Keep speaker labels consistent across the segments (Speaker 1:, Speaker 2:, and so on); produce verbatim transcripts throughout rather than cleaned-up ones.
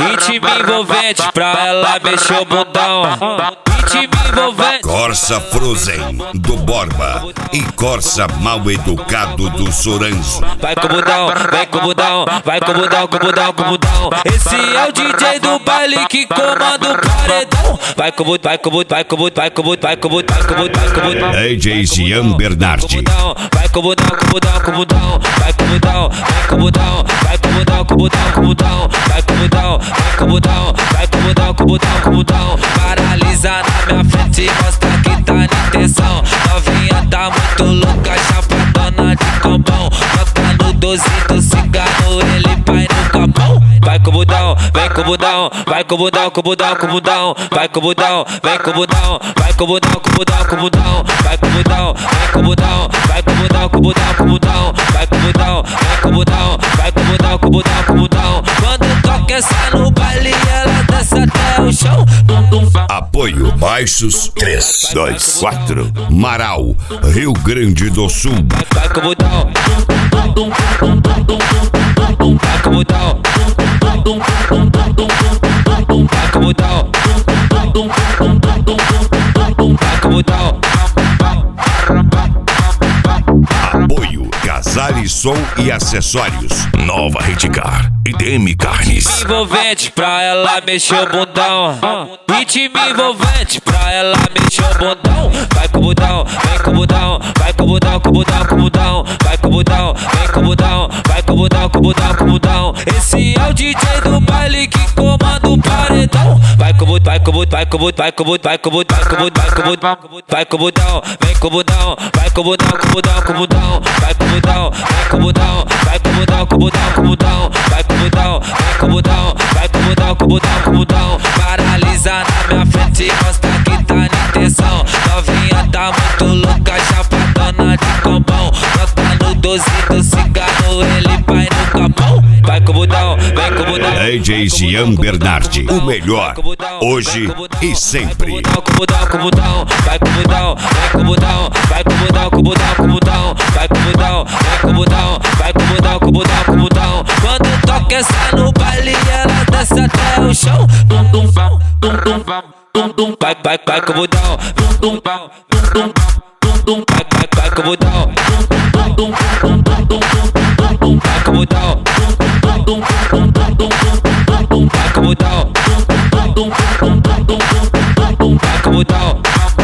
Speaker 1: Ritmo envolvente pra ela mexer o bundão. Ritmo envolvente.
Speaker 2: Corsa Frozen do Borba e Corsa Mal Educado do Soranzo.
Speaker 1: Vai com o bundão, vem com o bundão, vai com o bundão, com o bundão, com o bundão. Esse é o D J do baile que comanda o paredão. Vai com o bundão, vai com o bundão, vai com o bundão, vai com o bundão, vai com o bundão, vai com o bundão, vai com o bundão.
Speaker 2: D J Jean Bernardi.
Speaker 1: Vai com o bundão, com o bundão, com o bundão, vai com o bundão, vai com o bundão, vai com o bundão, com o bundão, com o bundão, vai com o bundão, vai com o bundão, vai com o bundão, com o bundão, com o bundão. Paralisa na minha frente e mostra que tá na intenção. Novinha tá muito louca, chapadona de cambão. Bota no doze do cigarro, ele vai no capão. Vai com o bundão, vem com o bundão, vai com o bundão, com o bundão, com o bundão. Vai com o bundão, vem com o bundão, vai com o bundão, com o bundão, com o bundão. Vai com o bundão, vem com o bundão, vai com o bundão, com o bundão, com o bundão. Vai com o bundão, vem com o bundão, vai com o bundão, com o bundão, com o bundão. Quando toca essa no baile, ela dança até o chão.
Speaker 2: Apoio Baixos três dois quatro Marau, Rio Grande do Sul.
Speaker 1: Vai com o bundão, vai com o bundão, vai com o bundão, vai com o bundão.
Speaker 2: Apoio Casale Som e Acessórios.
Speaker 3: Nova Reticar e D M Carnes.
Speaker 1: Envolvente pra ela mexer o bundão. Ritmo envolvente pra ela mexer o bundão. Vai com o bundão, vem com o bundão, vai com o bundão, com o bundão, com o bundão. Vai com o bundão, vem com o bundão, vai com o bundão, com o bundão, com o bundão. Esse é o D J do baile que comanda o paredão. Vai com o bundão, vai com o bundão, vai com o bundão, vai com o bundão, vai com o bundão, vai com o bundão, vai com o bundão, vai com o bundão, vem com o bundão, vai com o bundão, com o bundão, com o bundão. Vai com o bundão, vem com o bundão, vai com o bundão, com o bundão, com o bundão. Vai com o bundão, vem com o bundão, vai com o bundão, com o bundão, com o bundão. Paralisa na minha frente e mostra que tá na intenção. Novinha tá muito louca, chapadona de cambão. Bota no doze do cigarro, ele vai no capão. Vai com o bundão, vem com o bundão.
Speaker 2: D J Jean Bernardi, o melhor, hoje e sempre.
Speaker 1: Com o bundão, com o bundão, vai com o bundão, vem com o bundão, vai com o bundão, com o bundão, com o bundão. Vai com o bundão, vem com o bundão, vai com o bundão, com o bundão, com o bundão. Quando toca essa no baile, ela dança até o chão. Vai, vai, vai com o bundão, vai, vai, vai com o bundão, vai com o bundão, vai com o bundão, vai com o bundão.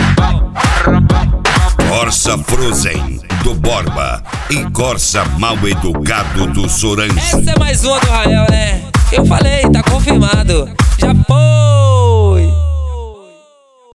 Speaker 2: Corsa Frozen do Borba e Corsa Mal Educado do Soranzo.
Speaker 1: Essa é mais uma do Rael, né? Eu falei, tá confirmado.